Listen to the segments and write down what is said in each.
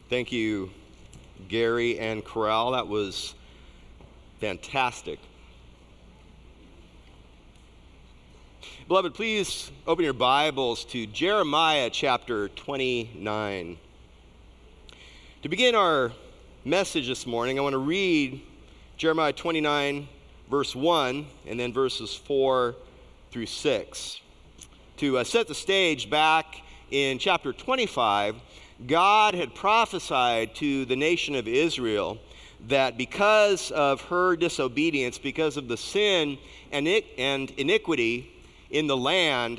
Thank you, Gary and Corral. That was fantastic. Beloved, please open your Bibles to Jeremiah chapter 29. To begin our message this morning, I want to read Jeremiah 29, verse 1, and then verses 4 through 6. To set the stage, back in chapter 25, God had prophesied to the nation of Israel that because of her disobedience, because of the sin and iniquity in the land,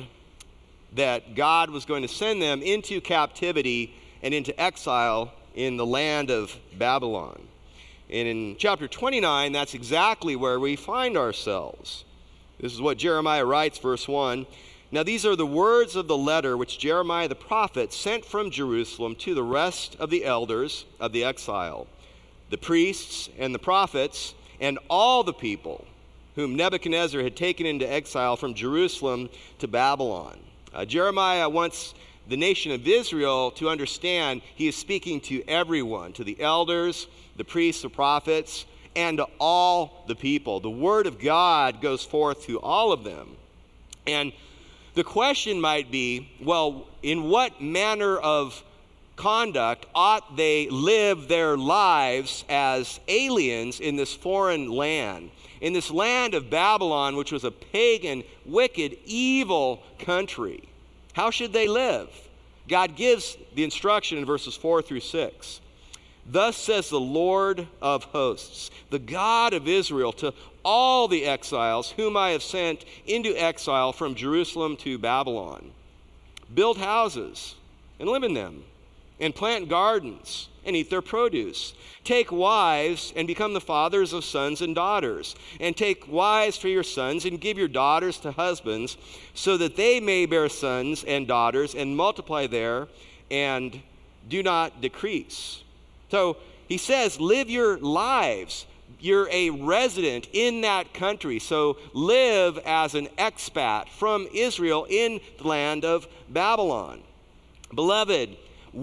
that God was going to send them into captivity and into exile in the land of Babylon. And in chapter 29, that's exactly where we find ourselves. This is what Jeremiah writes, verse 1. Now these are the words of the letter which Jeremiah the prophet sent from Jerusalem to the rest of the elders of the exile, the priests and the prophets, and all the people whom Nebuchadnezzar had taken into exile from Jerusalem to Babylon. Jeremiah wants the nation of Israel to understand he is speaking to everyone, to the elders, the priests, the prophets, and to all the people. The word of God goes forth to all of them. And the question might be, well, in what manner of conduct ought they live their lives as aliens in this foreign land, in this land of Babylon, which was a pagan, wicked, evil country? How should they live? God gives the instruction in verses 4 through 6. Thus says the Lord of hosts, the God of Israel, to all the exiles whom I have sent into exile from Jerusalem to Babylon. Build houses and live in them, and plant gardens and eat their produce. Take wives and become the fathers of sons and daughters, and take wives for your sons and give your daughters to husbands, so that they may bear sons and daughters and multiply there and do not decrease. So he says, live your lives. You're a resident in that country, so live as an expat from Israel in the land of Babylon. Beloved,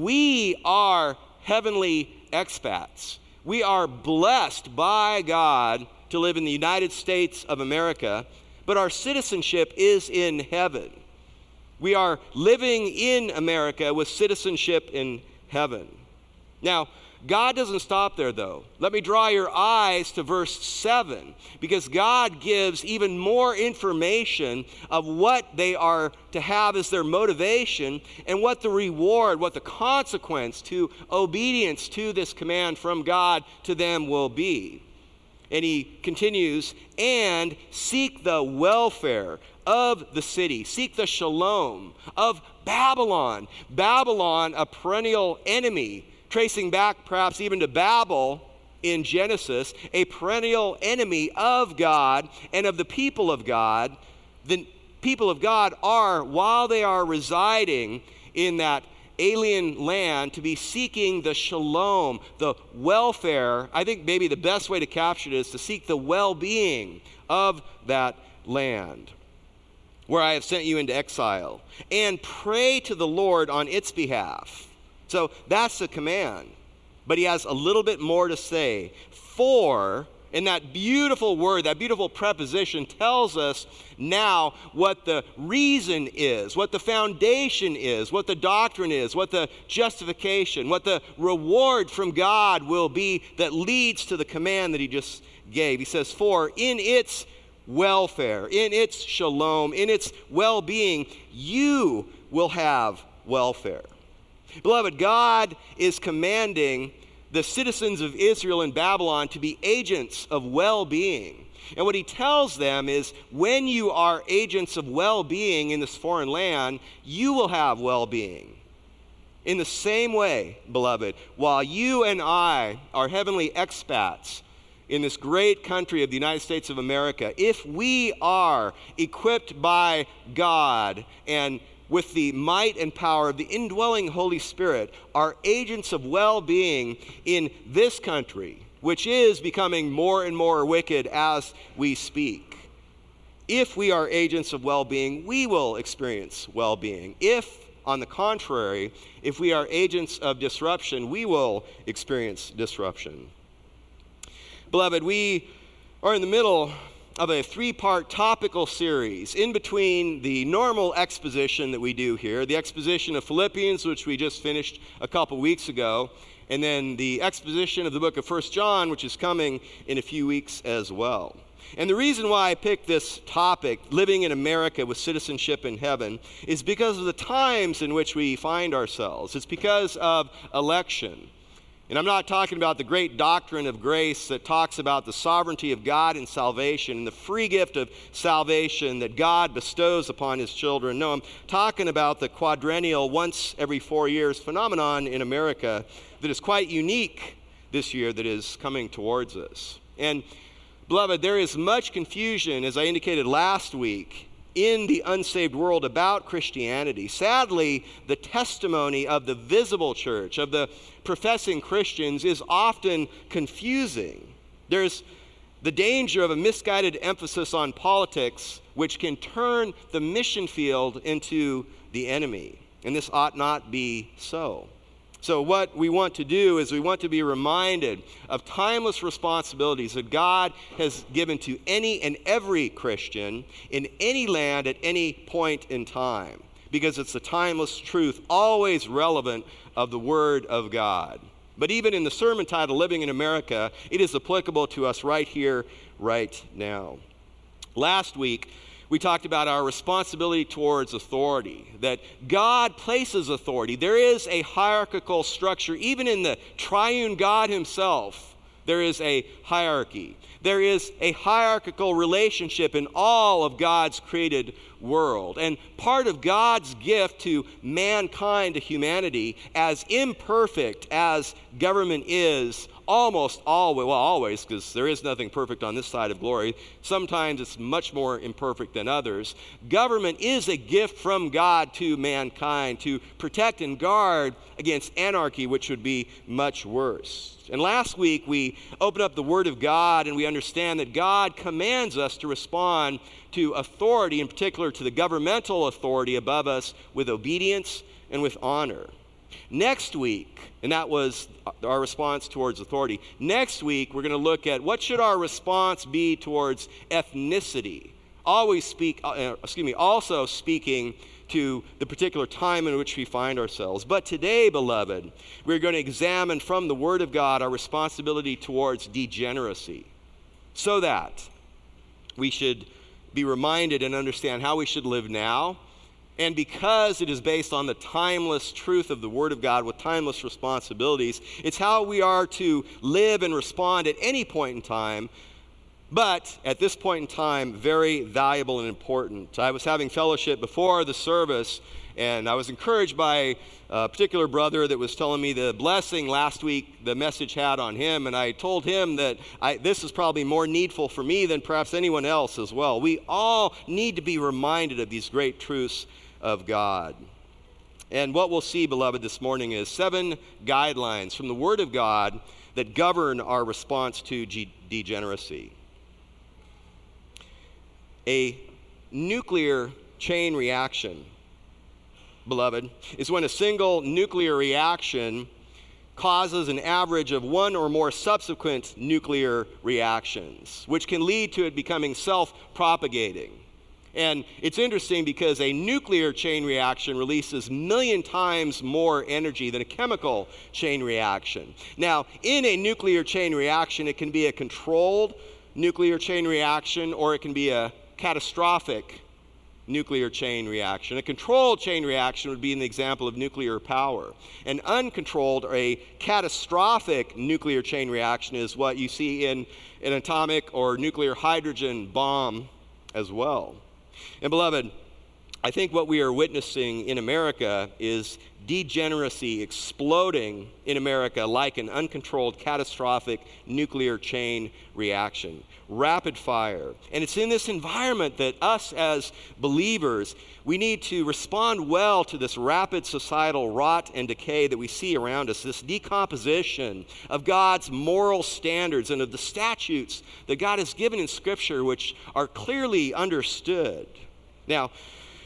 we are heavenly expats. We are blessed by God to live in the United States of America, but our citizenship is in heaven. We are living in America with citizenship in heaven. Now, God doesn't stop there, though. Let me draw your eyes to verse 7, because God gives even more information of what they are to have as their motivation and what the reward, what the consequence to obedience to this command from God to them will be. And he continues, and seek the welfare of the city, seek the shalom of Babylon. Babylon, a perennial enemy, tracing back perhaps even to Babel in Genesis, a perennial enemy of God and of the people of God. The people of God are, while they are residing in that alien land, to be seeking the shalom, the welfare. I think maybe the best way to capture it is to seek the well-being of that land where I have sent you into exile, and pray to the Lord on its behalf. So that's the command. But he has a little bit more to say. For, and that beautiful word, that beautiful preposition tells us now what the reason is, what the foundation is, what the doctrine is, what the justification, what the reward from God will be that leads to the command that he just gave. He says, for in its welfare, in its shalom, in its well-being, you will have welfare. Beloved, God is commanding the citizens of Israel and Babylon to be agents of well-being. And what he tells them is, when you are agents of well-being in this foreign land, you will have well-being. In the same way, beloved, while you and I are heavenly expats in this great country of the United States of America, if we are equipped by God and with the might and power of the indwelling Holy Spirit, are agents of well-being in this country, which is becoming more and more wicked as we speak. If we are agents of well-being, we will experience well-being. If On the contrary, if we are agents of disruption, we will experience disruption. Beloved, we are in the middle of a 3-part topical series in between the normal exposition that we do here, the exposition of Philippians, which we just finished a couple weeks ago, and then the exposition of the book of 1 John, which is coming in a few weeks as well. And the reason why I picked this topic, living in America with citizenship in heaven, is because of the times in which we find ourselves. It's because of election. And I'm not talking about the great doctrine of grace that talks about the sovereignty of God in salvation and the free gift of salvation that God bestows upon his children. No, I'm talking about the quadrennial, once every 4 years phenomenon in America that is quite unique this year that is coming towards us. And beloved, there is much confusion, as I indicated last week, in the unsaved world about Christianity. Sadly, the testimony of the visible church, of the professing Christians, is often confusing. There's the danger of a misguided emphasis on politics, which can turn the mission field into the enemy. And this ought not be so. So what we want to do is we want to be reminded of timeless responsibilities that God has given to any and every Christian in any land at any point in time, because it's the timeless truth, always relevant, of the Word of God. But even in the sermon title, Living in America, it is applicable to us right here, right now. Last week, we talked about our responsibility towards authority, that God places authority. There is a hierarchical structure. Even in the triune God himself, there is a hierarchy. There is a hierarchical relationship in all of God's created world. And part of God's gift to mankind, to humanity, as imperfect as government is, always, because there is nothing perfect on this side of glory. Sometimes it's much more imperfect than others. Government is a gift from God to mankind to protect and guard against anarchy, which would be much worse. And last week we opened up the Word of God, and we understand that God commands us to respond to authority, in particular to the governmental authority above us, with obedience and with honor. Next week, and that was our response towards authority. Next week, we're going to look at what should our response be towards ethnicity. Also speaking to the particular time in which we find ourselves. But today, beloved, we're going to examine from the Word of God our responsibility towards degeneracy, so that we should be reminded and understand how we should live now. And because it is based on the timeless truth of the Word of God with timeless responsibilities, it's how we are to live and respond at any point in time, but at this point in time, very valuable and important. I was having fellowship before the service, and I was encouraged by a particular brother that was telling me the blessing last week the message had on him, and I told him that this is probably more needful for me than perhaps anyone else as well. We all need to be reminded of these great truths of God. And what we'll see, beloved, this morning is 7 guidelines from the Word of God that govern our response to degeneracy. A nuclear chain reaction, beloved, is when a single nuclear reaction causes an average of 1 or more subsequent nuclear reactions, which can lead to it becoming self-propagating. And it's interesting because a nuclear chain reaction releases 1,000,000 times more energy than a chemical chain reaction. Now, in a nuclear chain reaction, it can be a controlled nuclear chain reaction, or it can be a catastrophic nuclear chain reaction. A controlled chain reaction would be an example of nuclear power. An uncontrolled or a catastrophic nuclear chain reaction is what you see in an atomic or nuclear hydrogen bomb as well. And beloved, I think what we are witnessing in America is degeneracy exploding in America like an uncontrolled catastrophic nuclear chain reaction. Rapid fire. And it's in this environment that us as believers, we need to respond well to this rapid societal rot and decay that we see around us, this decomposition of God's moral standards and of the statutes that God has given in Scripture, which are clearly understood. Now,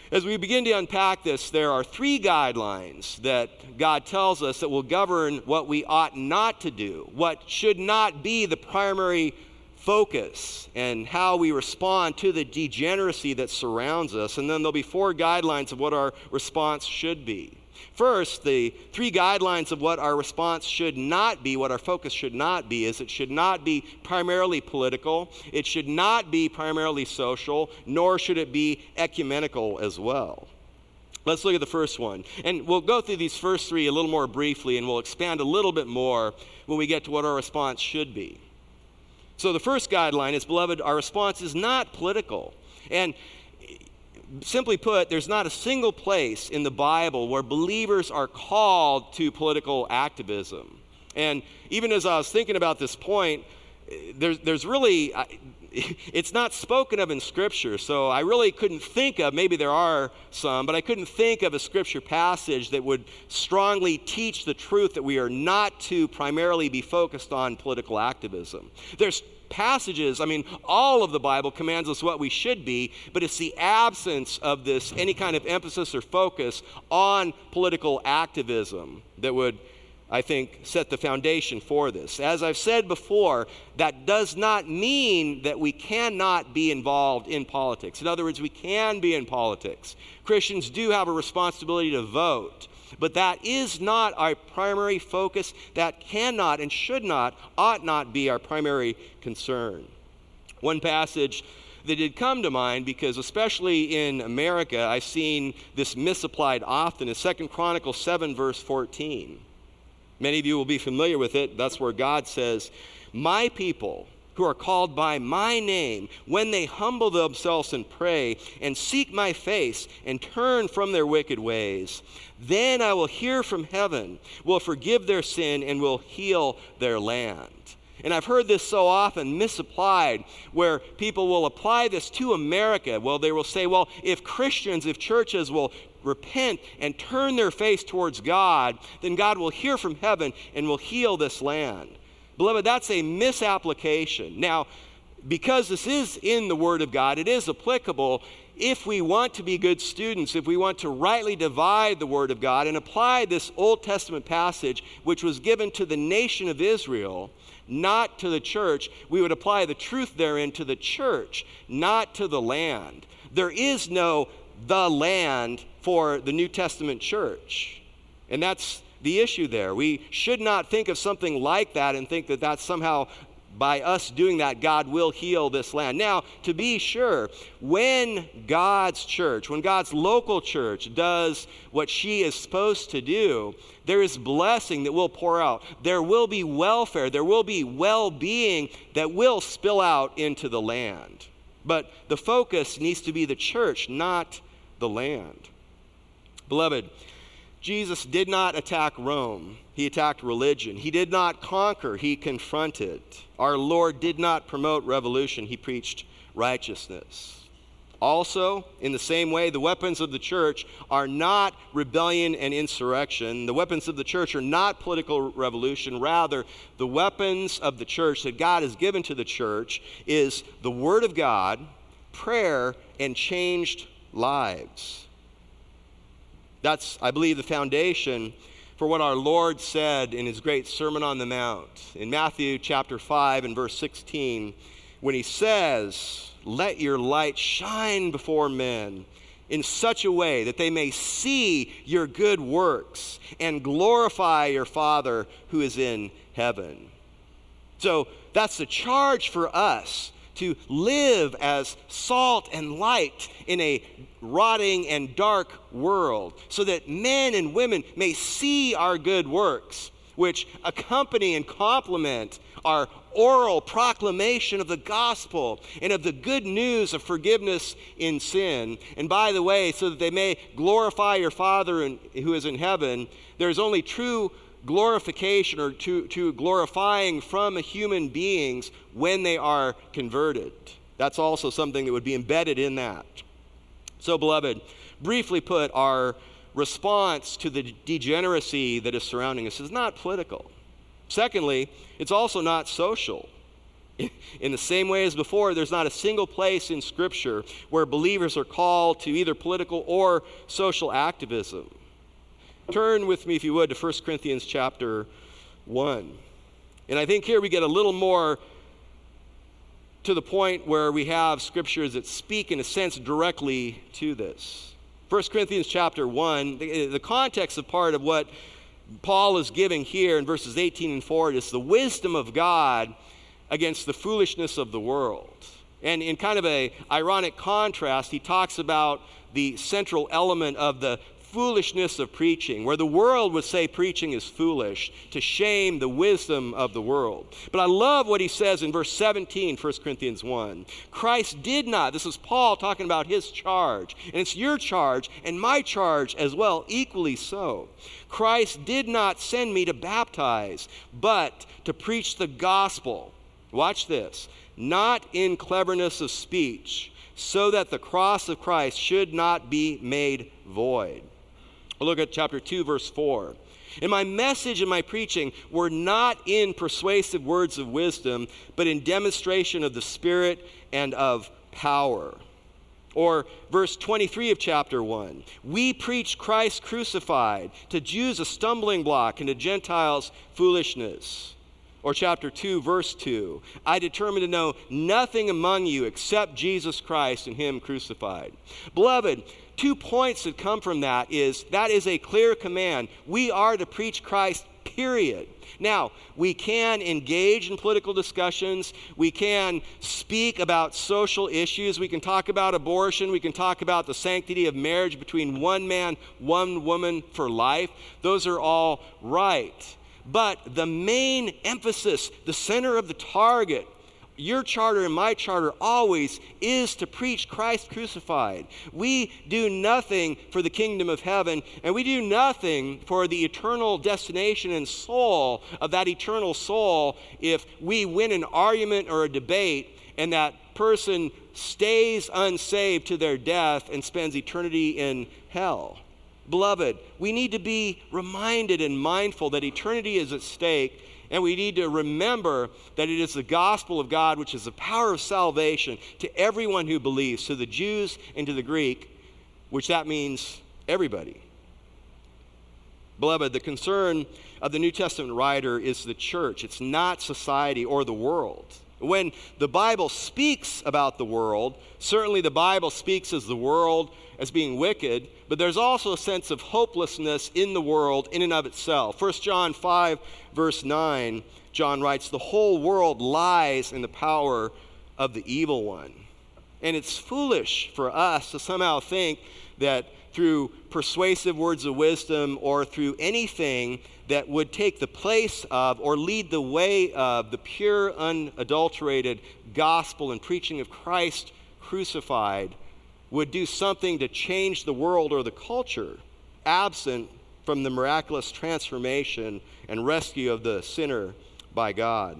As we begin to unpack this, there are 3 guidelines that God tells us that will govern what we ought not to do, what should not be the primary focus, and how we respond to the degeneracy that surrounds us. And then there'll be 4 guidelines of what our response should be. First, the 3 guidelines of what our response should not be, what our focus should not be, is it should not be primarily political, it should not be primarily social, nor should it be ecumenical as well. Let's look at the first one. And we'll go through these first 3 a little more briefly, and we'll expand a little bit more when we get to what our response should be. So the first guideline is, beloved, our response is not political. And simply put, there's not a single place in the Bible where believers are called to political activism. And even as I was thinking about this point, there's really, it's not spoken of in Scripture, so I really couldn't think of, maybe there are some, but I couldn't think of a Scripture passage that would strongly teach the truth that we are not to primarily be focused on political activism. There's passages, all of the Bible commands us what we should be, but it's the absence of this, any kind of emphasis or focus on political activism that would, I think, set the foundation for this. As I've said before, that does not mean that we cannot be involved in politics. In other words, we can be in politics. Christians do have a responsibility to vote, but that is not our primary focus. That cannot and should not, ought not be our primary concern. One passage that did come to mind, because especially in America, I've seen this misapplied often, is 2 Chronicles 7, verse 14. Many of you will be familiar with it. That's where God says, "My people who are called by my name, when they humble themselves and pray and seek my face and turn from their wicked ways, then I will hear from heaven, will forgive their sin, and will heal their land." And I've heard this so often misapplied, where people will apply this to America. Well, they will say, well, if Christians, if churches will repent and turn their face towards God, then God will hear from heaven and will heal this land. Beloved, that's a misapplication. Now, because this is in the Word of God, it is applicable if we want to be good students, if we want to rightly divide the Word of God and apply this Old Testament passage, which was given to the nation of Israel, not to the church. We would apply the truth therein to the church, not to the land. There is no the land for the New Testament church. And that's the issue there. We should not think of something like that and think that that's somehow, by us doing that, God will heal this land. Now, to be sure, when God's church, when God's local church does what she is supposed to do, there is blessing that will pour out. There will be welfare. There will be well-being that will spill out into the land. But the focus needs to be the church, not the land. Beloved, Jesus did not attack Rome. He attacked religion. He did not conquer. He confronted. Our Lord did not promote revolution. He preached righteousness. Also, in the same way, the weapons of the church are not rebellion and insurrection. The weapons of the church are not political revolution. Rather, the weapons of the church that God has given to the church is the Word of God, prayer, and changed lives. That's, I believe, the foundation for what our Lord said in his great Sermon on the Mount. In Matthew chapter 5 and verse 16, when he says, "Let your light shine before men in such a way that they may see your good works and glorify your Father who is in heaven." So that's the charge for us, to live as salt and light in a rotting and dark world, so that men and women may see our good works, which accompany and complement our oral proclamation of the gospel and of the good news of forgiveness in sin. And by the way, so that they may glorify your Father who is in heaven. There's only true glorification or to glorifying from human beings when they are converted. That's also something that would be embedded in that. So, beloved, briefly put, our response to the degeneracy that is surrounding us is not political. Secondly, it's also not social. In the same way as before, there's not a single place in Scripture where believers are called to either political or social activism. Turn with me, if you would, to 1 Corinthians chapter 1. And I think here we get a little more to the point where we have scriptures that speak, in a sense, directly to this. 1 Corinthians chapter 1, the context of part of what Paul is giving here in verses 18 and forward is the wisdom of God against the foolishness of the world. And in kind of an ironic contrast, he talks about the central element of the foolishness of preaching, where the world would say preaching is foolish, to shame the wisdom of the world. But I love what he says in verse 17, 1 Corinthians 1. Christ did not, this is Paul talking about his charge, and it's your charge and my charge as well, equally so. Christ did not send me to baptize, but to preach the gospel. Watch this. Not in cleverness of speech, so that the cross of Christ should not be made void. Look at chapter 2, verse 4. And my message and my preaching were not in persuasive words of wisdom, but in demonstration of the Spirit and of power. Or verse 23 of chapter 1. We preach Christ crucified, to Jews a stumbling block, and to Gentiles foolishness. Or chapter 2, verse 2. I determined to know nothing among you except Jesus Christ and Him crucified. Beloved, 2 points that come from that is a clear command. We are to preach Christ, period. Now, we can engage in political discussions. We can speak about social issues. We can talk about abortion. We can talk about the sanctity of marriage between one man, one woman for life. Those are all right. But the main emphasis, the center of the target, your charter and my charter always is to preach Christ crucified. We do nothing for the kingdom of heaven, and we do nothing for the eternal destination and soul of that eternal soul if we win an argument or a debate and that person stays unsaved to their death and spends eternity in hell. Beloved, we need to be reminded and mindful that eternity is at stake, and we need to remember that it is the gospel of God which is the power of salvation to everyone who believes, to the Jews and to the Greek, which that means everybody. Beloved, the concern of the New Testament writer is the church. It's not society or the world. When the Bible speaks about the world, certainly the Bible speaks as the world as being wicked, but there's also a sense of hopelessness in the world in and of itself. 1 John 5, verse 9, John writes, the whole world lies in the power of the evil one. And it's foolish for us to somehow think that through persuasive words of wisdom or through anything that would take the place of or lead the way of the pure, unadulterated gospel and preaching of Christ crucified would do something to change the world or the culture, absent from the miraculous transformation and rescue of the sinner by God.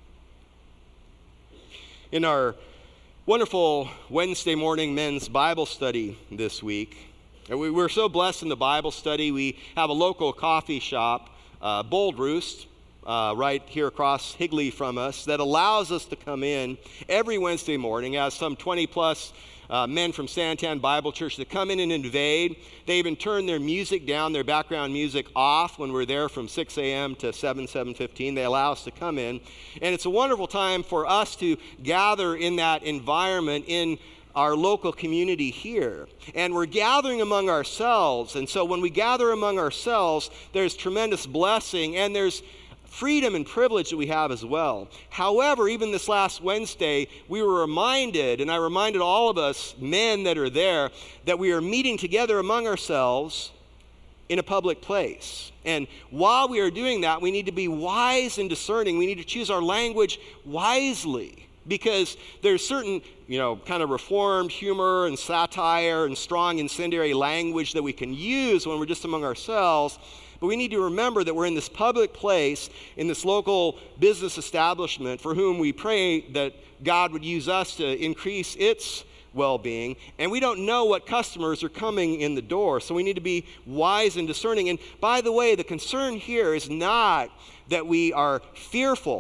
In our wonderful Wednesday morning men's Bible study this week, and we're so blessed in the Bible study. We have a local coffee shop, Bold Roost, right here across Higley from us, that allows us to come in every Wednesday morning as some 20-plus men from Santan Bible Church that come in and invade. They even turn their music down, their background music off when we're there from 6 a.m. to 7:15. They allow us to come in. And it's a wonderful time for us to gather in that environment in our local community here. And we're gathering among ourselves. And so when we gather among ourselves, there's tremendous blessing and there's freedom and privilege that we have as well. However, even this last Wednesday, we were reminded, and I reminded all of us men that are there, that we are meeting together among ourselves in a public place. And while we are doing that, we need to be wise and discerning. We need to choose our language wisely, because there's certain, kind of reformed humor and satire and strong incendiary language that we can use when we're just among ourselves. But we need to remember that we're in this public place, in this local business establishment for whom we pray that God would use us to increase its well-being. And we don't know what customers are coming in the door, so we need to be wise and discerning. And by the way, the concern here is not that we are fearful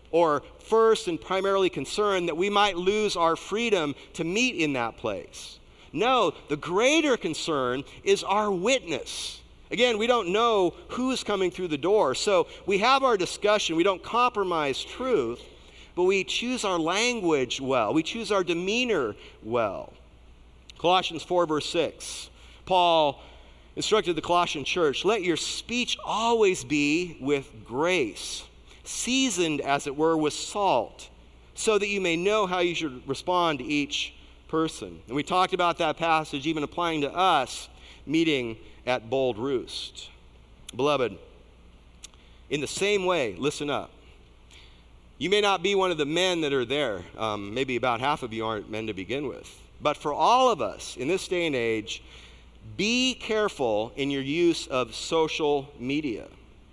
or first and primarily concerned that we might lose our freedom to meet in that place. No, the greater concern is our witness. Again, we don't know who's coming through the door, so we have our discussion. We don't compromise truth, but we choose our language well. We choose our demeanor well. Colossians 4, verse 6, Paul instructed the Colossian church, let your speech always be with grace, seasoned, as it were, with salt, so that you may know how you should respond to each person. And we talked about that passage even applying to us meeting at Bold Roost. Beloved, in the same way, listen up. You may not be one of the men that are there. Maybe about half of you aren't men to begin with. But for all of us in this day and age, be careful in your use of social media.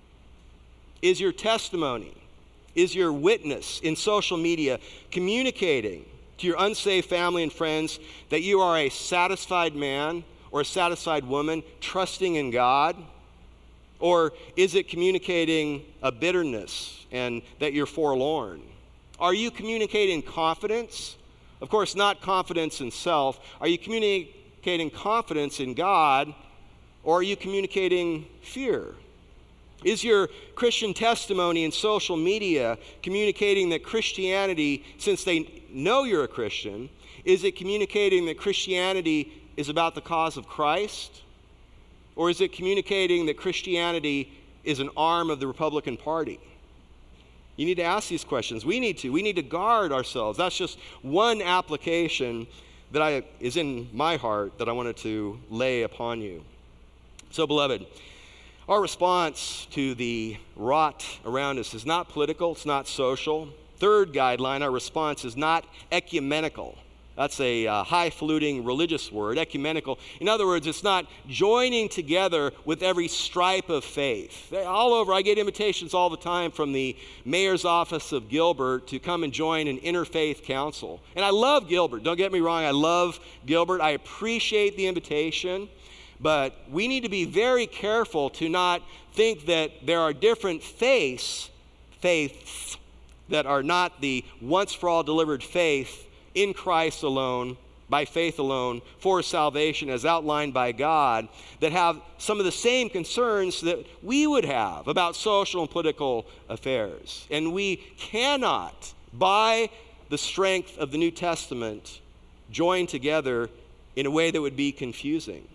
Is your testimony, is your witness in social media communicating to your unsaved family and friends that you are a satisfied man or a satisfied woman trusting in God? Or is it communicating a bitterness and that you're forlorn? Are you communicating confidence? Of course, not confidence in self. Are you communicating confidence in God, or are you communicating fear? Is your Christian testimony in social media communicating that Christianity, since they know you're a Christian, is it communicating that Christianity is about the cause of Christ? Or is it communicating that Christianity is an arm of the Republican Party? You need to ask these questions. We need to guard ourselves. That's just one application that is in my heart that I wanted to lay upon you. So, beloved, our response to the rot around us is not political, it's not social. Third guideline, our response is not ecumenical. That's a highfalutin religious word, ecumenical. In other words, it's not joining together with every stripe of faith. All over, I get invitations all the time from the mayor's office of Gilbert to come and join an interfaith council. And I love Gilbert. Don't get me wrong, I love Gilbert. I appreciate the invitation. But we need to be very careful to not think that there are different faiths that are not the once-for-all delivered faith in Christ alone, by faith alone, for salvation as outlined by God, that have some of the same concerns that we would have about social and political affairs. And we cannot, by the strength of the New Testament, join together in a way that would be confusing.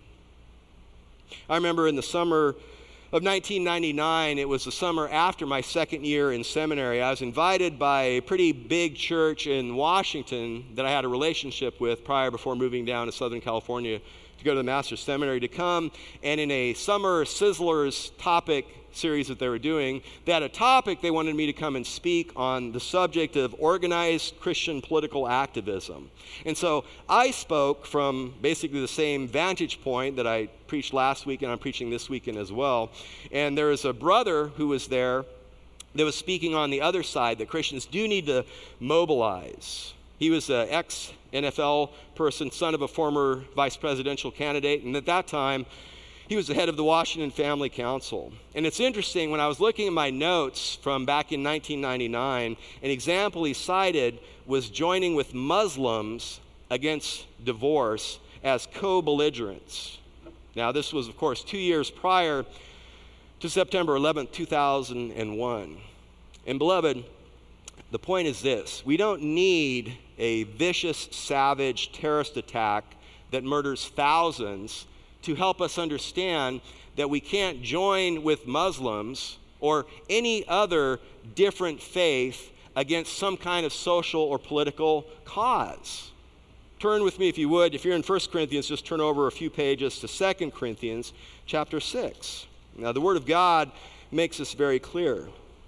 I remember in the summer of 1999, it was the summer after my second year in seminary. I was invited by a pretty big church in Washington that I had a relationship with before moving down to Southern California to go to the Master's Seminary, to come, and in a summer Sizzlers topic series that they were doing, they had a topic they wanted me to come and speak on the subject of organized Christian political activism. And so I spoke from basically the same vantage point that I preached last week and I'm preaching this weekend as well. And there was a brother who was there that was speaking on the other side, that Christians do need to mobilize. He was an ex-NFL person, son of a former vice presidential candidate, and at that time, he was the head of the Washington Family Council. And it's interesting, when I was looking at my notes from back in 1999, an example he cited was joining with Muslims against divorce as co-belligerents. Now, this was, of course, 2 years prior to September 11th, 2001. And beloved, the point is this: we don't need a vicious, savage terrorist attack that murders thousands to help us understand that we can't join with Muslims or any other different faith against some kind of social or political cause. Turn with me, if you would. If you're in 1 Corinthians, just turn over a few pages to 2 Corinthians chapter 6. Now, the Word of God makes this very clear.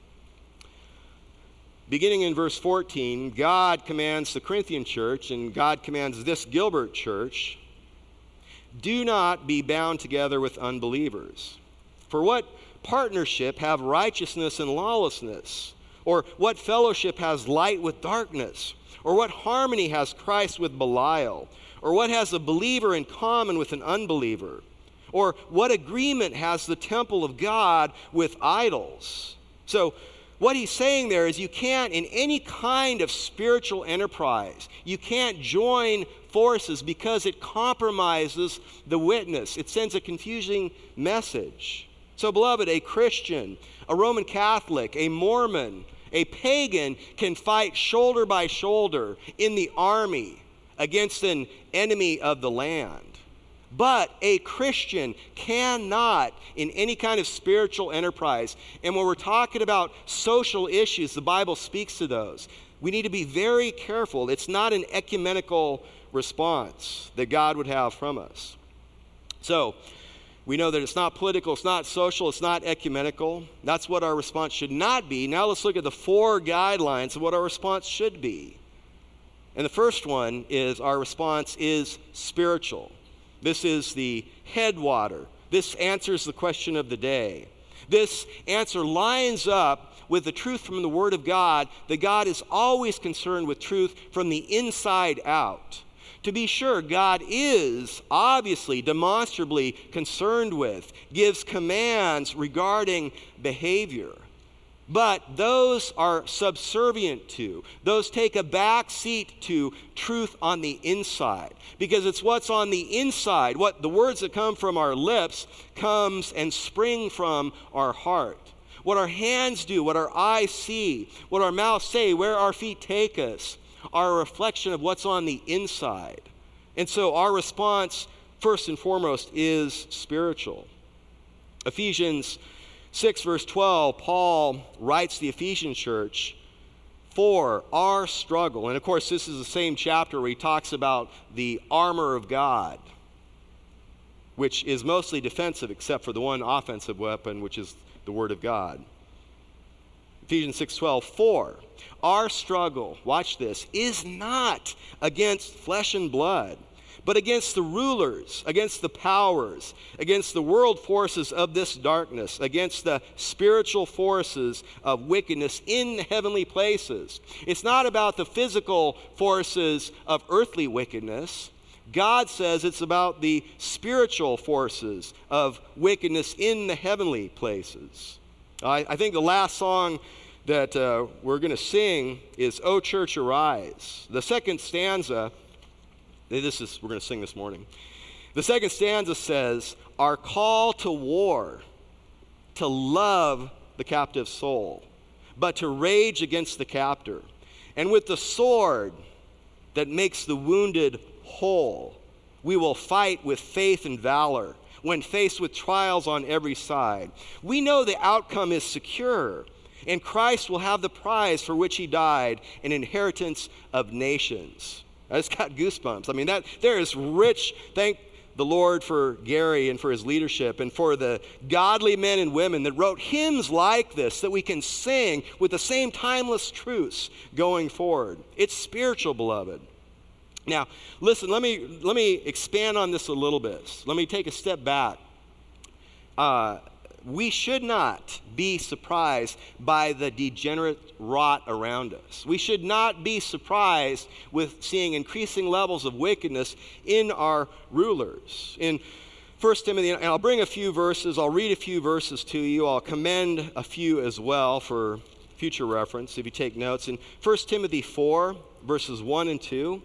Beginning in verse 14, God commands the Corinthian church, and God commands this Gilbert church, do not be bound together with unbelievers. For what partnership have righteousness and lawlessness? Or what fellowship has light with darkness? Or what harmony has Christ with Belial? Or what has a believer in common with an unbeliever? Or what agreement has the temple of God with idols? So what he's saying there is you can't, in any kind of spiritual enterprise, you can't join forces because it compromises the witness. It sends a confusing message. So, beloved, a Christian, a Roman Catholic, a Mormon, a pagan can fight shoulder by shoulder in the army against an enemy of the land. But a Christian cannot in any kind of spiritual enterprise. And when we're talking about social issues, the Bible speaks to those. We need to be very careful. It's not an ecumenical response that God would have from us. So, we know that it's not political, it's not social, it's not ecumenical. That's what our response should not be. Now let's look at the 4 guidelines of what our response should be. And the first one is our response is spiritual. This is the headwater. This answers the question of the day. This answer lines up with the truth from the Word of God that God is always concerned with truth from the inside out. To be sure, God is obviously, demonstrably concerned with, gives commands regarding behavior. But those are subservient to, those take a back seat to truth on the inside. Because it's what's on the inside, what the words that come from our lips comes and spring from our heart. What our hands do, what our eyes see, what our mouths say, where our feet take us, are a reflection of what's on the inside. And so our response, first and foremost, is spiritual. Ephesians 6 verse 12, Paul writes the Ephesian church, for our struggle. And of course, this is the same chapter where he talks about the armor of God, which is mostly defensive except for the one offensive weapon, which is the Word of God. Ephesians 6:12, for our struggle, watch this, is not against flesh and blood, but against the rulers, against the powers, against the world forces of this darkness, against the spiritual forces of wickedness in the heavenly places. It's not about the physical forces of earthly wickedness. God says it's about the spiritual forces of wickedness in the heavenly places. I think the last song that we're going to sing is O Church Arise. The second stanza, we're going to sing this morning. The second stanza says, our call to war, to love the captive soul, but to rage against the captor. And with the sword that makes the wounded whole, we will fight with faith and valor when faced with trials on every side. We know the outcome is secure, and Christ will have the prize for which he died, an inheritance of nations. I just got goosebumps. I mean, there is rich, thank the Lord for Gary and for his leadership and for the godly men and women that wrote hymns like this that we can sing with the same timeless truths going forward. It's spiritual, beloved. Now, listen, let me expand on this a little bit. Let me take a step back. We should not be surprised by the degenerate rot around us. We should not be surprised with seeing increasing levels of wickedness in our rulers. In 1 Timothy, and I'll bring a few verses, I'll read a few verses to you, I'll commend a few as well for future reference if you take notes. In 1 Timothy 4, verses 1 and 2,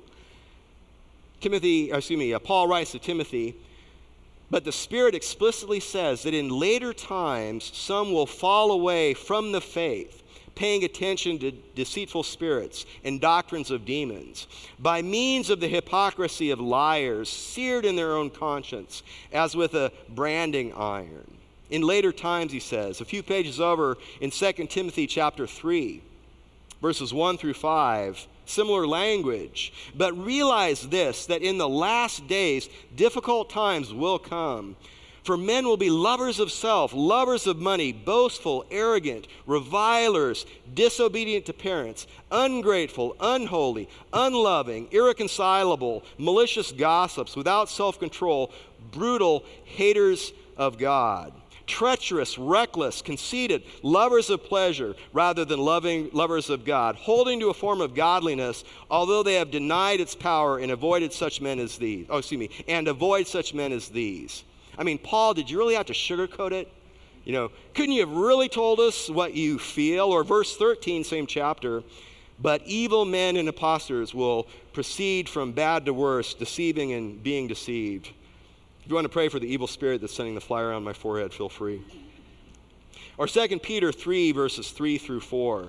Paul writes to Timothy, but the Spirit explicitly says that in later times some will fall away from the faith, paying attention to deceitful spirits and doctrines of demons, by means of the hypocrisy of liars, seared in their own conscience, as with a branding iron. In later times, he says, a few pages over in 2 Timothy chapter 3, verses 1 through 5, similar language. But realize this, that in the last days, difficult times will come. For men will be lovers of self, lovers of money, boastful, arrogant, revilers, disobedient to parents, ungrateful, unholy, unloving, irreconcilable, malicious gossips, without self-control, brutal, haters of God. Treacherous, reckless, conceited, lovers of pleasure rather than lovers of God, holding to a form of godliness, although they have denied its power and avoided such men as these. Avoid such men as these. I mean, Paul, did you really have to sugarcoat it? Couldn't you have really told us what you feel? Or verse 13, same chapter, but evil men and impostors will proceed from bad to worse, deceiving and being deceived. If you want to pray for the evil spirit that's sending the fly around my forehead, feel free. Or 2 Peter 3, verses 3 through 4.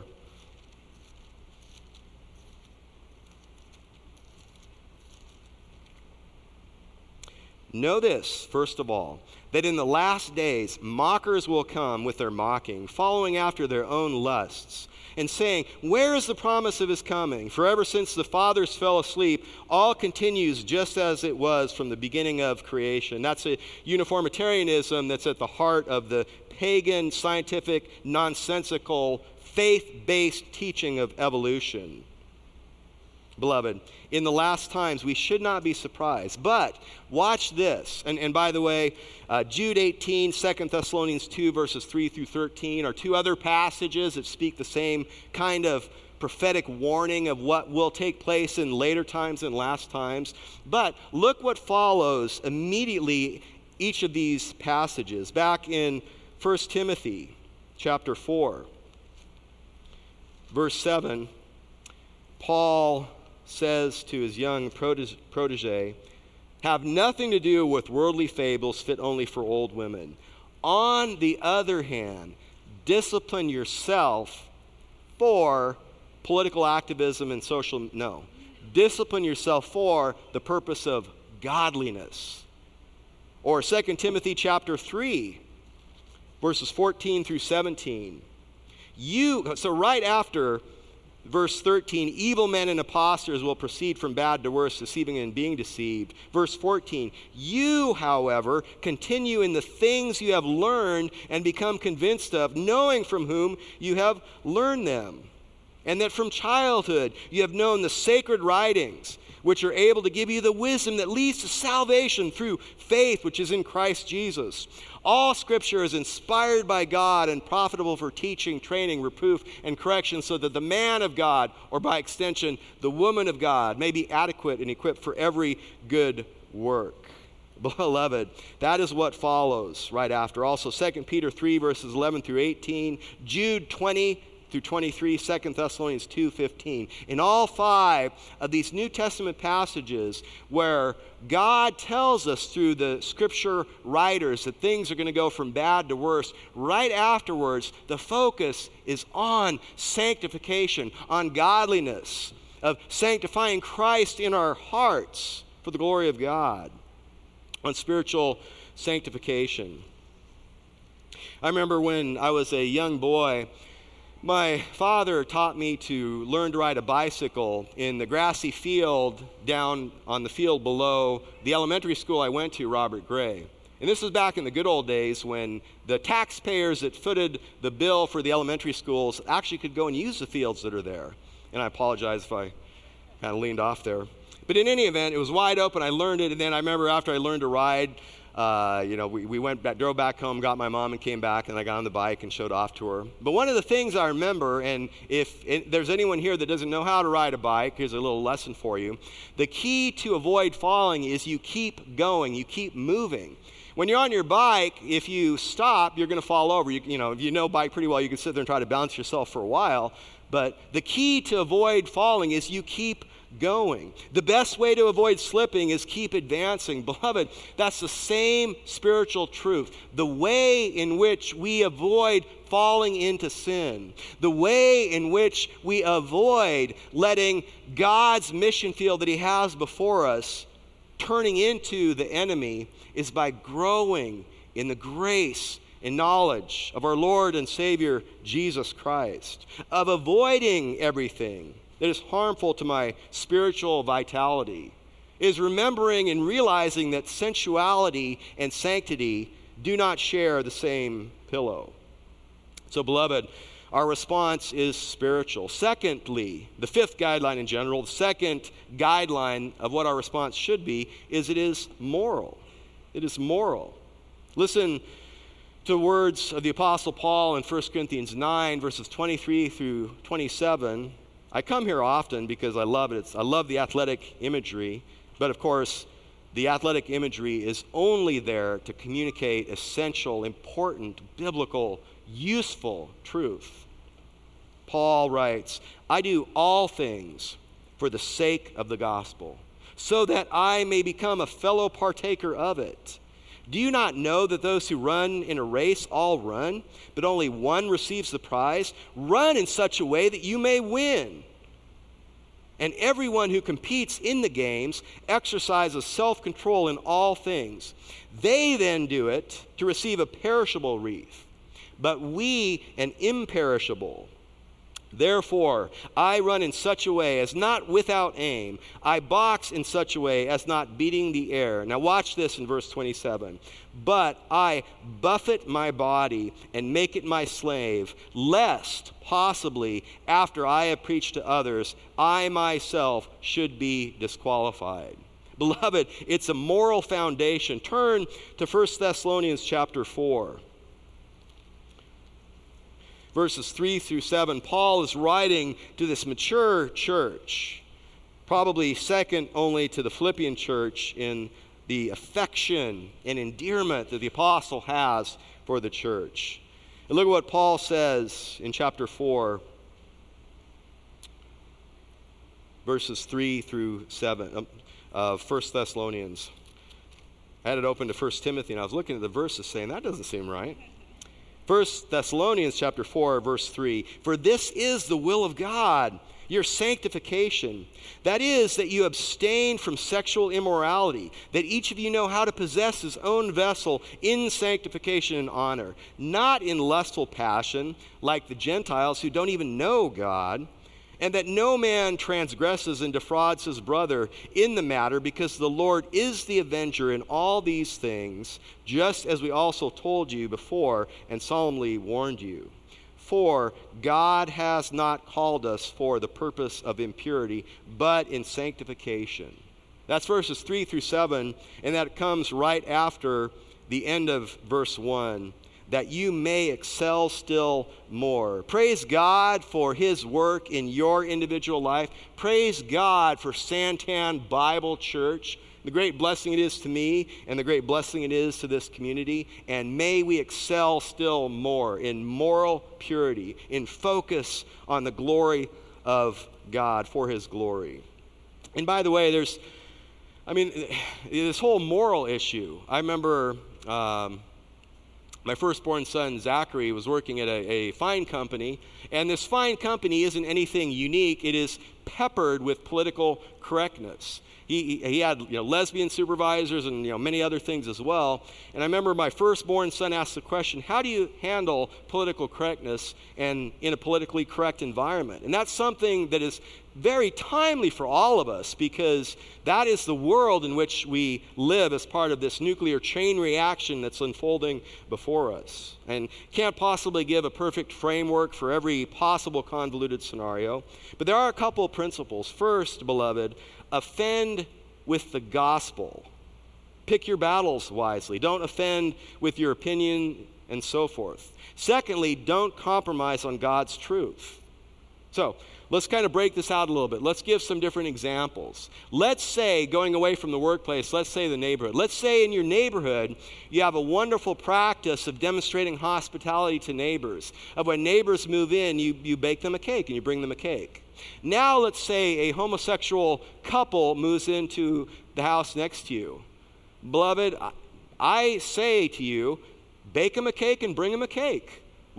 Know this, first of all, that in the last days mockers will come with their mocking, following after their own lusts, and saying, where is the promise of his coming? For ever since the fathers fell asleep, all continues just as it was from the beginning of creation. That's a uniformitarianism that's at the heart of the pagan, scientific, nonsensical, faith-based teaching of evolution. Beloved, in the last times, we should not be surprised. But watch this. And by the way, Jude 18, 2 Thessalonians 2, verses 3 through 13 are two other passages that speak the same kind of prophetic warning of what will take place in later times and last times. But look what follows immediately each of these passages. Back in 1 Timothy chapter 4, verse 7, Paul says to his young protege, have nothing to do with worldly fables fit only for old women. On the other hand, discipline yourself for political activism and discipline yourself for the purpose of godliness. Or 2 Timothy chapter 3, verses 14 through 17. So right after verse 13, evil men and impostors will proceed from bad to worse, deceiving and being deceived. Verse 14, you, however, continue in the things you have learned and become convinced of, knowing from whom you have learned them, and that from childhood you have known the sacred writings, which are able to give you the wisdom that leads to salvation through faith which is in Christ Jesus. All Scripture is inspired by God and profitable for teaching, training, reproof, and correction, so that the man of God, or by extension, the woman of God, may be adequate and equipped for every good work. Beloved, that is what follows right after. Also, 2 Peter 3, verses 11 through 18, Jude 20 through 23, 2 Thessalonians 2:15. In all five of these New Testament passages where God tells us through the Scripture writers that things are going to go from bad to worse, right afterwards, the focus is on sanctification, on godliness, of sanctifying Christ in our hearts for the glory of God, on spiritual sanctification. I remember when I was a young boy, my father taught me to learn to ride a bicycle in the grassy field down on the field below the elementary school I went to, Robert Gray. And this was back in the good old days when the taxpayers that footed the bill for the elementary schools actually could go and use the fields that are there. And I apologize if I kind of leaned off there. But in any event, it was wide open. I learned it, and then I remember after I learned to ride, we went back, drove back home, got my mom, and came back, and I got on the bike and showed off to her. But one of the things I remember, and if there's anyone here that doesn't know how to ride a bike, here's a little lesson for you. The key to avoid falling is you keep going, you keep moving. When you're on your bike, if you stop, you're going to fall over. If you know bike pretty well, you can sit there and try to balance yourself for a while. But the key to avoid falling is you keep going. The best way to avoid slipping is keep advancing. Beloved, that's the same spiritual truth. The way in which we avoid falling into sin, the way in which we avoid letting God's mission field that He has before us turning into the enemy, is by growing in the grace and knowledge of our Lord and Savior Jesus Christ, of avoiding everything that is harmful to my spiritual vitality, is remembering and realizing that sensuality and sanctity do not share the same pillow. So, beloved, our response is spiritual. Secondly, the fifth guideline in general, the second guideline of what our response should be, is it is moral. It is moral. Listen to the words of the Apostle Paul in 1 Corinthians 9, verses 23 through 27. I come here often because I love it. I love the athletic imagery. But of course, the athletic imagery is only there to communicate essential, important, biblical, useful truth. Paul writes, I do all things for the sake of the gospel, so that I may become a fellow partaker of it. Do you not know that those who run in a race all run, but only one receives the prize? Run in such a way that you may win. And everyone who competes in the games exercises self-control in all things. They then do it to receive a perishable wreath, but we an imperishable. Therefore, I run in such a way as not without aim. I box in such a way as not beating the air. Now watch this in verse 27. But I buffet my body and make it my slave, lest possibly after I have preached to others, I myself should be disqualified. Beloved, it's a moral foundation. Turn to 1 Thessalonians chapter 4. Verses 3 through 7, Paul is writing to this mature church, probably second only to the Philippian church in the affection and endearment that the apostle has for the church. And look at what Paul says in chapter 4, verses 3 through 7 of 1 Thessalonians. I had it open to 1 Timothy, and I was looking at the verses saying, that doesn't seem right. 1 Thessalonians chapter 4, verse 3, for this is the will of God, your sanctification. That is, that you abstain from sexual immorality, that each of you know how to possess his own vessel in sanctification and honor, not in lustful passion, like the Gentiles who don't even know God, and that no man transgresses and defrauds his brother in the matter, because the Lord is the avenger in all these things, just as we also told you before and solemnly warned you. For God has not called us for the purpose of impurity, but in sanctification. That's verses 3 through 7, and that comes right after the end of verse 1. That you may excel still more. Praise God for his work in your individual life. Praise God for Santan Bible Church. The great blessing it is to me and the great blessing it is to this community. And may we excel still more in moral purity, in focus on the glory of God, for his glory. And by the way, this whole moral issue. I remember my firstborn son, Zachary, was working at a fine company, and this fine company isn't anything unique. It is peppered with political correctness. He had lesbian supervisors and many other things as well. And I remember my firstborn son asked the question, how do you handle political correctness and in a politically correct environment? And that's something that is very timely for all of us, because that is the world in which we live as part of this nuclear chain reaction that's unfolding before us. And can't possibly give a perfect framework for every possible convoluted scenario. But there are a couple of principles. First, beloved, offend with the gospel. Pick your battles wisely. Don't offend with your opinion and so forth. Secondly, don't compromise on God's truth. So, let's kind of break this out a little bit. Let's give some different examples. Let's say, going away from the workplace, let's say the neighborhood. Let's say in your neighborhood, you have a wonderful practice of demonstrating hospitality to neighbors. Of when neighbors move in, you bake them a cake and you bring them a cake. Now let's say a homosexual couple moves into the house next to you. Beloved, I say to you, bake them a cake and bring them a cake.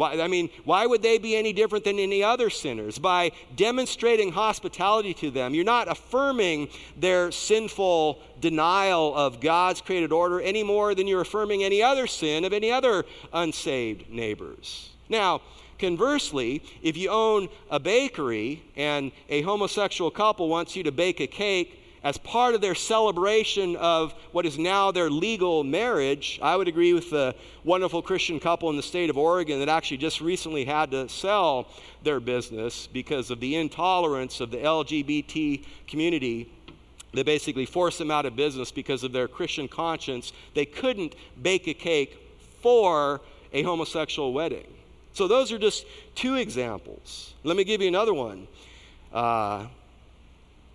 Why would they be any different than any other sinners? By demonstrating hospitality to them, you're not affirming their sinful denial of God's created order any more than you're affirming any other sin of any other unsaved neighbors. Now, conversely, if you own a bakery and a homosexual couple wants you to bake a cake as part of their celebration of what is now their legal marriage, I would agree with the wonderful Christian couple in the state of Oregon that actually just recently had to sell their business because of the intolerance of the LGBT community. They basically forced them out of business because of their Christian conscience. They couldn't bake a cake for a homosexual wedding. So those are just two examples. Let me give you another one.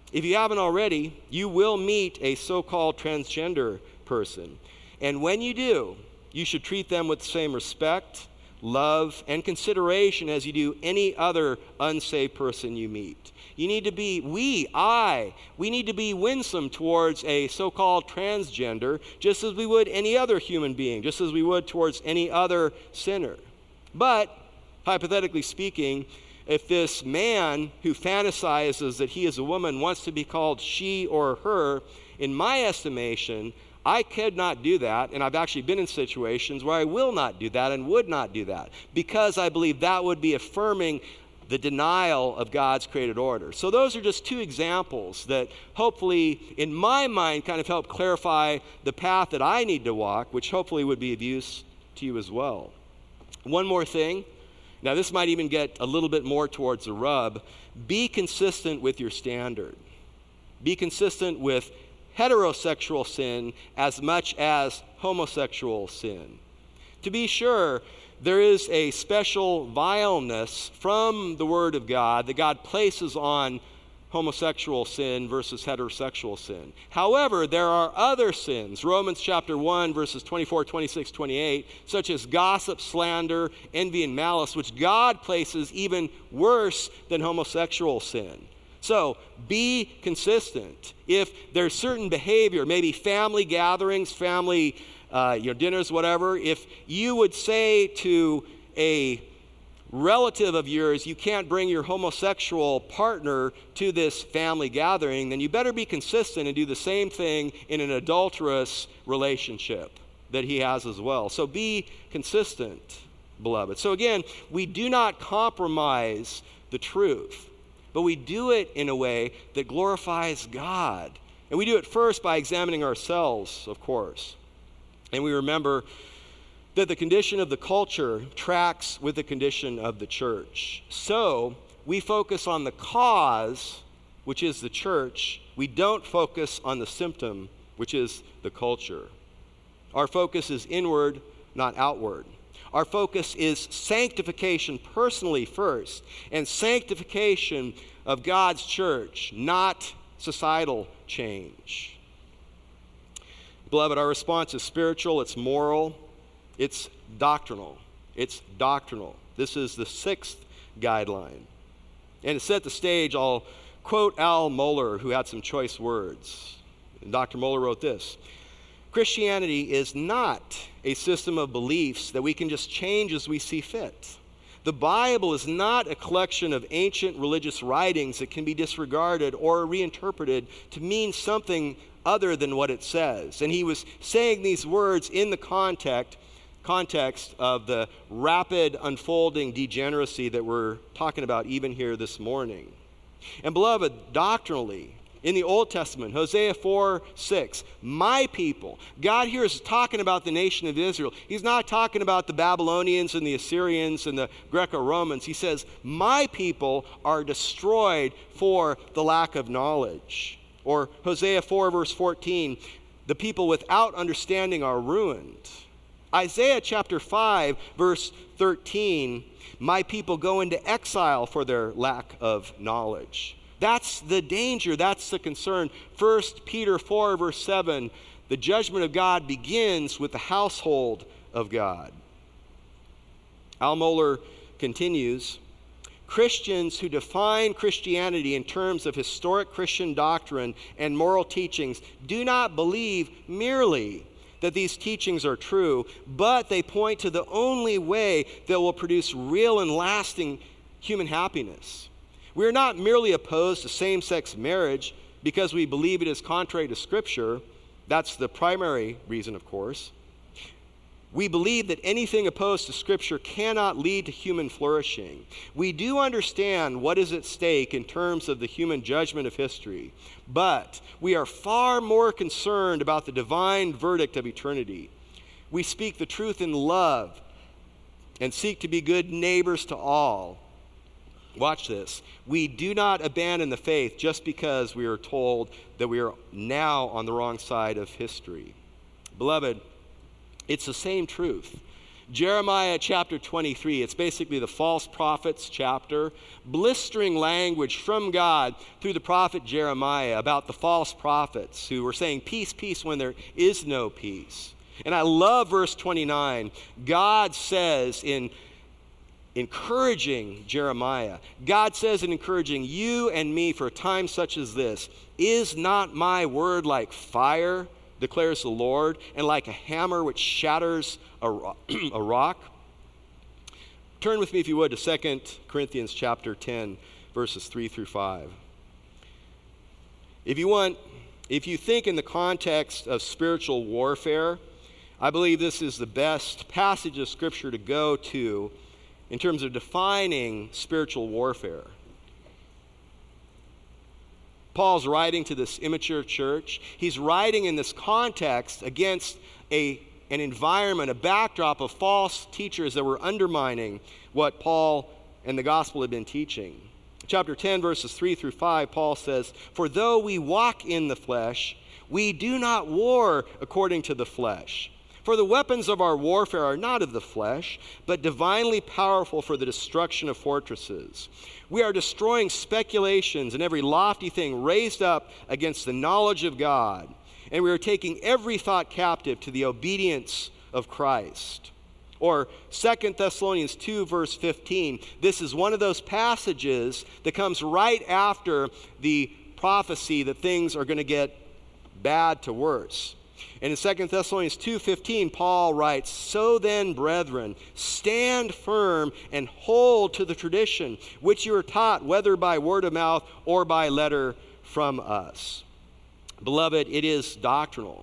If you haven't already, you will meet a so-called transgender person. And when you do, you should treat them with the same respect, love, and consideration as you do any other unsaved person you meet. You need to be, we need to be winsome towards a so-called transgender, just as we would any other human being, just as we would towards any other sinner. But, hypothetically speaking, if this man who fantasizes that he is a woman wants to be called she or her, in my estimation, I could not do that, and I've actually been in situations where I will not do that and would not do that, because I believe that would be affirming the denial of God's created order. So those are just two examples that hopefully, in my mind, kind of help clarify the path that I need to walk, which hopefully would be of use to you as well. One more thing. Now, this might even get a little bit more towards the rub. Be consistent with your standard. Be consistent with heterosexual sin as much as homosexual sin. To be sure, there is a special vileness from the Word of God that God places on homosexual sin versus heterosexual sin. However, there are other sins, Romans chapter 1, verses 24, 26, 28, such as gossip, slander, envy, and malice, which God places even worse than homosexual sin. So, be consistent. If there's certain behavior, maybe family gatherings, family dinners, whatever, if you would say to a relative of yours, you can't bring your homosexual partner to this family gathering, then you better be consistent and do the same thing in an adulterous relationship that he has as well. So be consistent, beloved. So again, we do not compromise the truth, but we do it in a way that glorifies God. And we do it first by examining ourselves, of course. And we remember that the condition of the culture tracks with the condition of the church. So we focus on the cause, which is the church. We don't focus on the symptom, which is the culture. Our focus is inward, not outward. Our focus is sanctification personally first, and sanctification of God's church, not societal change. Beloved, our response is spiritual, it's moral, it's doctrinal. It's doctrinal. This is the sixth guideline. And to set the stage, I'll quote Al Mohler, who had some choice words. And Dr. Mohler wrote this: Christianity is not a system of beliefs that we can just change as we see fit. The Bible is not a collection of ancient religious writings that can be disregarded or reinterpreted to mean something other than what it says. And he was saying these words in the context of the rapid unfolding degeneracy that we're talking about even here this morning. And beloved, doctrinally, in the Old Testament, Hosea 4:6, my people. God here is talking about the nation of Israel. He's not talking about the Babylonians and the Assyrians and the Greco-Romans. He says, my people are destroyed for the lack of knowledge. Or Hosea 4 verse 14, the people without understanding are ruined. Isaiah chapter 5 verse 13, my people go into exile for their lack of knowledge. That's the danger, that's the concern. 1 Peter 4 verse 7, the judgment of God begins with the household of God. Al Mohler continues, Christians who define Christianity in terms of historic Christian doctrine and moral teachings do not believe merely that these teachings are true, but they point to the only way that will produce real and lasting human happiness. We're not merely opposed to same-sex marriage because we believe it is contrary to Scripture. That's the primary reason, of course. We believe that anything opposed to Scripture cannot lead to human flourishing. We do understand what is at stake in terms of the human judgment of history, but we are far more concerned about the divine verdict of eternity. We speak the truth in love and seek to be good neighbors to all. Watch this. We do not abandon the faith just because we are told that we are now on the wrong side of history. Beloved, it's the same truth. Jeremiah chapter 23, it's basically the false prophets chapter, blistering language from God through the prophet Jeremiah about the false prophets who were saying peace, peace when there is no peace. And I love verse 29. God says in encouraging Jeremiah, God says in encouraging you and me for a time such as this, is not my word like fire, declares the Lord, and like a hammer which shatters a rock? Turn with me, if you would, to 2 Corinthians chapter 10, verses 3 through 5. If you think in the context of spiritual warfare, I believe this is the best passage of Scripture to go to in terms of defining spiritual warfare. Paul's writing to this immature church. He's writing in this context against an environment, a backdrop of false teachers that were undermining what Paul and the gospel had been teaching. Chapter 10, verses 3 through 5, Paul says, "For though we walk in the flesh, we do not war according to the flesh. For the weapons of our warfare are not of the flesh, but divinely powerful for the destruction of fortresses. We are destroying speculations and every lofty thing raised up against the knowledge of God, and we are taking every thought captive to the obedience of Christ." Or 2 Thessalonians 2, verse 15. This is one of those passages that comes right after the prophecy that things are going to get bad to worse. And in 2 Thessalonians 2:15, Paul writes, "So then, brethren, stand firm and hold to the tradition which you were taught, whether by word of mouth or by letter from us." Beloved, it is doctrinal.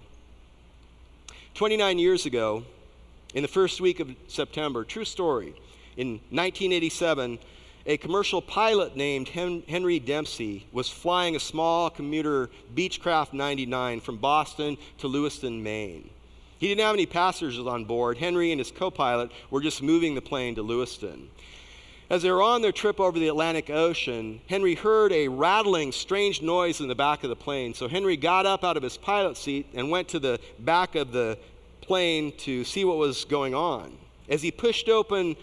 29 years ago, in the first week of September, true story, in 1987, a commercial pilot named Henry Dempsey was flying a small commuter Beechcraft 99 from Boston to Lewiston, Maine. He didn't have any passengers on board. Henry and his co-pilot were just moving the plane to Lewiston. As they were on their trip over the Atlantic Ocean, Henry heard a rattling, strange noise in the back of the plane. So Henry got up out of his pilot seat and went to the back of the plane to see what was going on. As he pushed on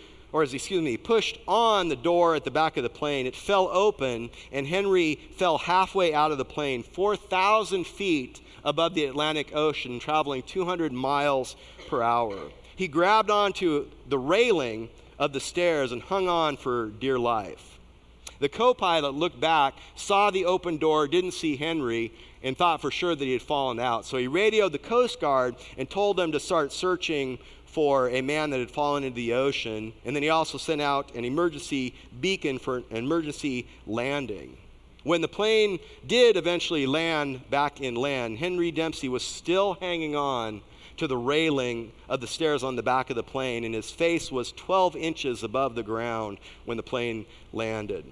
the door at the back of the plane, it fell open, and Henry fell halfway out of the plane, 4,000 feet above the Atlantic Ocean, traveling 200 miles per hour. He grabbed onto the railing of the stairs and hung on for dear life. The co-pilot looked back, saw the open door, didn't see Henry, and thought for sure that he had fallen out. So he radioed the Coast Guard and told them to start searching for a man that had fallen into the ocean. And then he also sent out an emergency beacon for an emergency landing. When the plane did eventually land back inland, Henry Dempsey was still hanging on to the railing of the stairs on the back of the plane, and his face was 12 inches above the ground when the plane landed.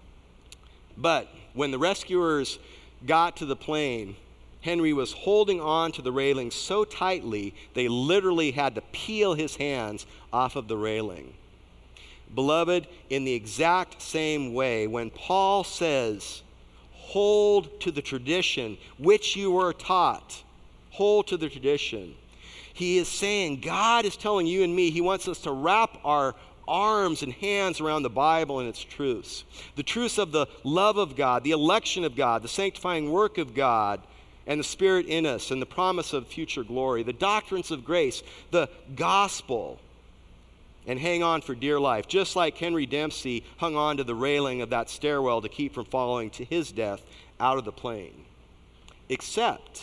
But when the rescuers got to the plane, Henry was holding on to the railing so tightly they literally had to peel his hands off of the railing. Beloved, in the exact same way, when Paul says, "Hold to the tradition which you were taught," hold to the tradition, he is saying God is telling you and me he wants us to wrap our arms and hands around the Bible and its truths. The truths of the love of God, the election of God, the sanctifying work of God, and the Spirit in us, and the promise of future glory, the doctrines of grace, the gospel, and hang on for dear life, just like Henry Dempsey hung on to the railing of that stairwell to keep from falling to his death out of the plane. Except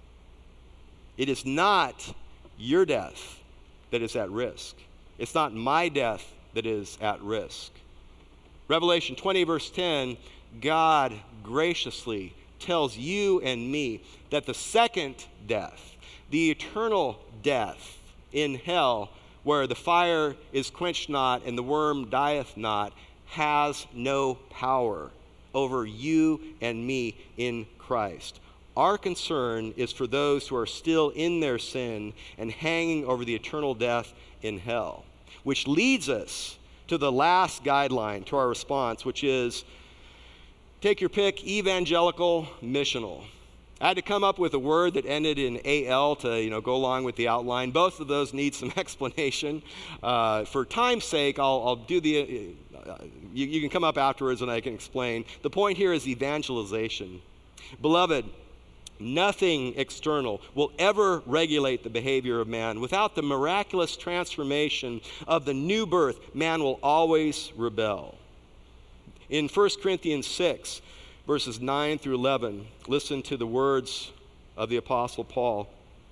it is not your death that is at risk. It's not my death that is at risk. Revelation 20, verse 10, God graciously tells you and me that the second death, the eternal death in hell, where the fire is quenched not and the worm dieth not, has no power over you and me in Christ. Our concern is for those who are still in their sin and hanging over the eternal death in hell, which leads us to the last guideline to our response, which is, take your pick, evangelical, missional. I had to come up with a word that ended in AL to, go along with the outline. Both of those need some explanation. For time's sake, I'll do the, you can come up afterwards and I can explain. The point here is evangelization. Beloved, nothing external will ever regulate the behavior of man. Without the miraculous transformation of the new birth, man will always rebel. In 1 Corinthians 6, verses 9 through 11, listen to the words of the Apostle Paul.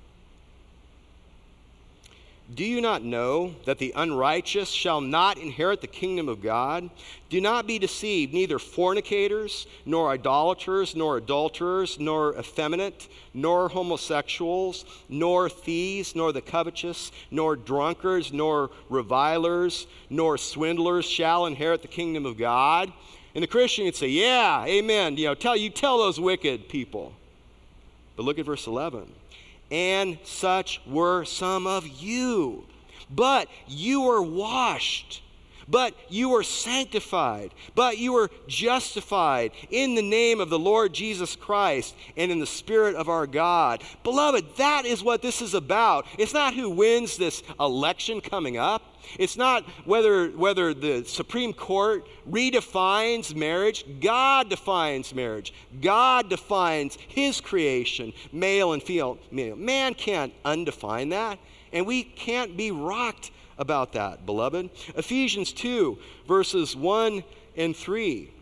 Do you not know that the unrighteous shall not inherit the kingdom of God? Do not be deceived, neither fornicators, nor idolaters, nor adulterers, nor effeminate, nor homosexuals, nor thieves, nor the covetous, nor drunkards, nor revilers, nor swindlers shall inherit the kingdom of God. And the Christian would say, yeah, amen. Tell those wicked people. But look at verse 11. And such were some of you. But you were washed. But you were sanctified. But you were justified in the name of the Lord Jesus Christ and in the Spirit of our God. Beloved, that is what this is about. It's not who wins this election coming up. It's not whether the Supreme Court redefines marriage. God defines marriage. God defines his creation, male and female. Man can't undefine that, and we can't be rocked about that, beloved. Ephesians 2, verses 1 and 3.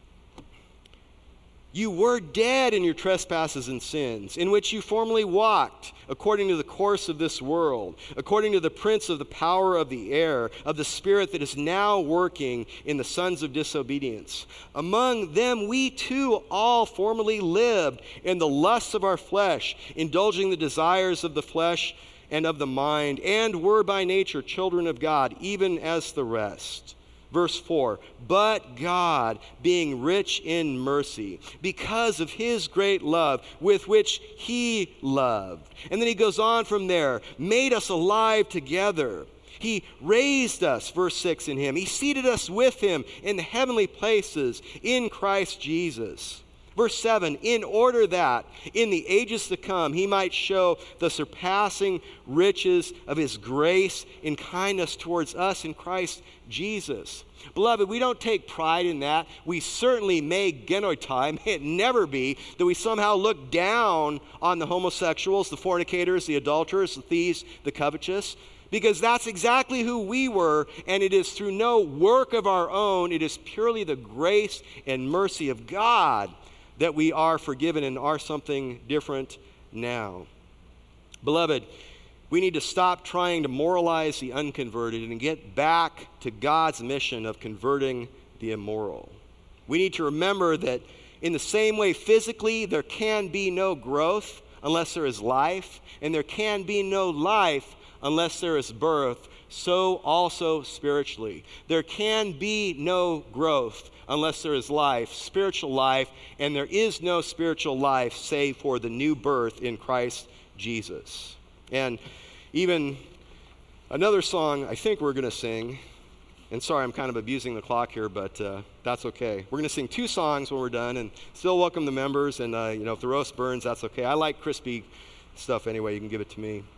You were dead in your trespasses and sins, in which you formerly walked, according to the course of this world, according to the prince of the power of the air, of the spirit that is now working in the sons of disobedience. Among them we too all formerly lived in the lusts of our flesh, indulging the desires of the flesh and of the mind, and were by nature children of God, even as the rest. Verse 4, but God, being rich in mercy, because of his great love with which he loved. And then he goes on from there, made us alive together. He raised us, verse 6, in him. He seated us with him in the heavenly places in Christ Jesus. Verse 7, in order that in the ages to come he might show the surpassing riches of his grace in kindness towards us in Christ Jesus. Beloved, we don't take pride in that. We certainly may genotype, may it never be that we somehow look down on the homosexuals, the fornicators, the adulterers, the thieves, the covetous, because that's exactly who we were, and it is through no work of our own. It is purely the grace and mercy of God that we are forgiven and are something different now. Beloved, we need to stop trying to moralize the unconverted and get back to God's mission of converting the immoral. We need to remember that in the same way physically there can be no growth unless there is life, and there can be no life unless there is birth, so also spiritually. There can be no growth unless there is life, spiritual life, and there is no spiritual life save for the new birth in Christ Jesus. And even another song I think we're going to sing, and sorry, I'm kind of abusing the clock here, but that's okay. We're going to sing 2 songs when we're done, and still welcome the members, and if the roast burns, that's okay. I like crispy stuff anyway. You can give it to me.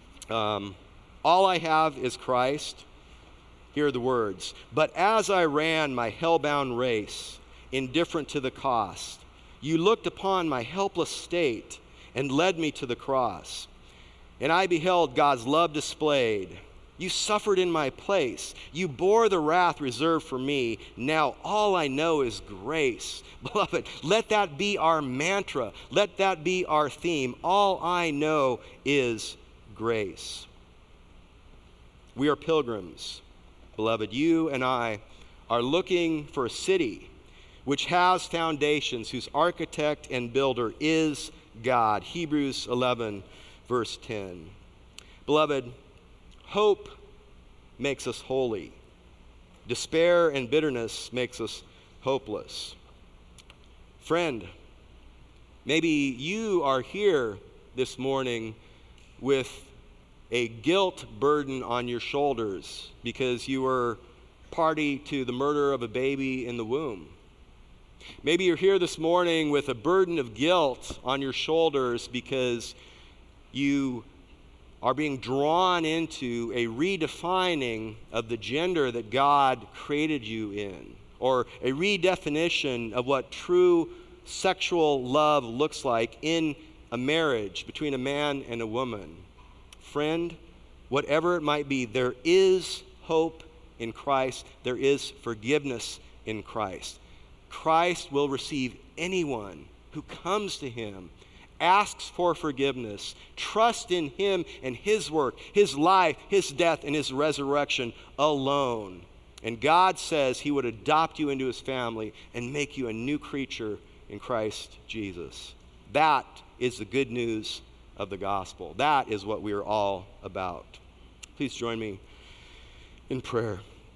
All I have is Christ. Here are the words. But as I ran my hell-bound race, indifferent to the cost, you looked upon my helpless state and led me to the cross. And I beheld God's love displayed. You suffered in my place. You bore the wrath reserved for me. Now all I know is grace. Beloved, let that be our mantra. Let that be our theme. All I know is grace. We are pilgrims. Beloved, you and I are looking for a city which has foundations, whose architect and builder is God. Hebrews 11, verse 10. Beloved, hope makes us holy. Despair and bitterness makes us hopeless. Friend, maybe you are here this morning with a guilt burden on your shoulders because you were party to the murder of a baby in the womb. Maybe you're here this morning with a burden of guilt on your shoulders because you are being drawn into a redefining of the gender that God created you in, or a redefinition of what true sexual love looks like in a marriage between a man and a woman. Friend, whatever it might be, there is hope in Christ. There is forgiveness in Christ. Christ will receive anyone who comes to him, asks for forgiveness, trust in him and his work, his life, his death, and his resurrection alone. And God says he would adopt you into his family and make you a new creature in Christ Jesus. That is the good news of the gospel. That is what we are all about. Please join me in prayer.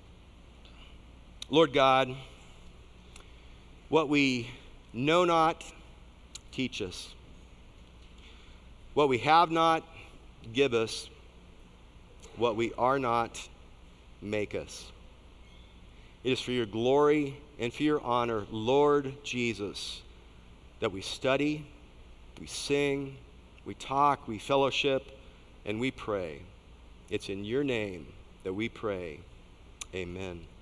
Lord God, what we know not, teach us. What we have not, give us. What we are not, make us. It is for your glory and for your honor, Lord Jesus, that we study, we sing, we talk, we fellowship, and we pray. It's in your name that we pray. Amen.